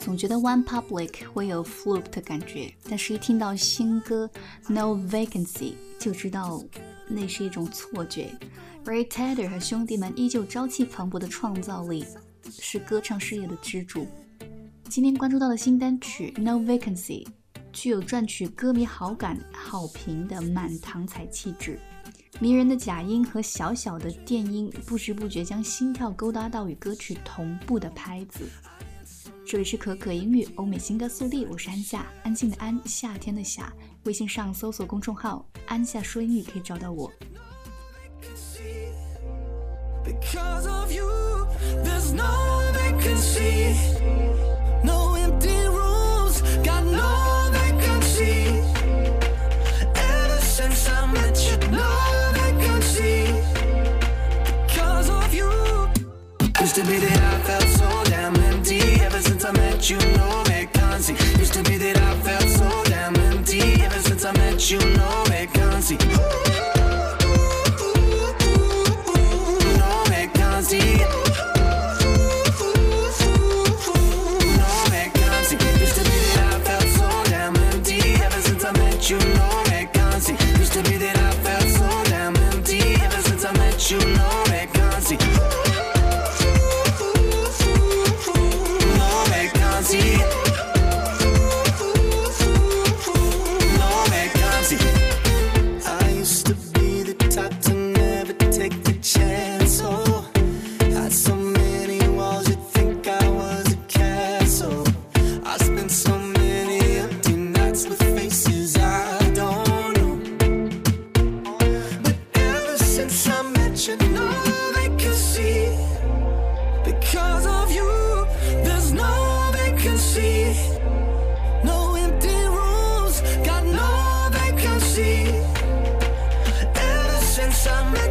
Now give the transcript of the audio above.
总觉得 One Public 会有 Fluke 的感觉，但是一听到新歌 No Vacancy 就知道那是一种错觉。Ray Tedder 和兄弟们依旧朝气蓬勃的创造力是歌唱事业的支柱。今天关注到的新单曲 No Vacancy 具有赚取歌迷好评的满堂彩气质，迷人的假音和小小的电音不知不觉将心跳勾搭到与歌曲同步的拍子。这里是可可音乐欧美新歌速递，我是安夏，安静的安，夏天的夏。微信上搜索公众号安夏说英语可以找到我。 Because of you, there's no vacancy, no empty rooms, got no vacancy. Ever since I met you, no vacancy. Because of you, used to be that I felt so damn empty. Ever since I met you, no vacancy. Used to be that I felt so damn empty. Ever since I met you, no vacancy. You know vacancy. Used to be that I felt so damn empty. Ever since I met you, no vacancy. No vacancy. No vacancy. I used to be the type to never take the chance. Oh, had so many walls, you'd think I was a castle. I spent so many empty nights with faces I don't know. But ever since I met you, no vacancy. Because of you, there's no vacancy. No empty rooms, got no vacancy. Ever since I met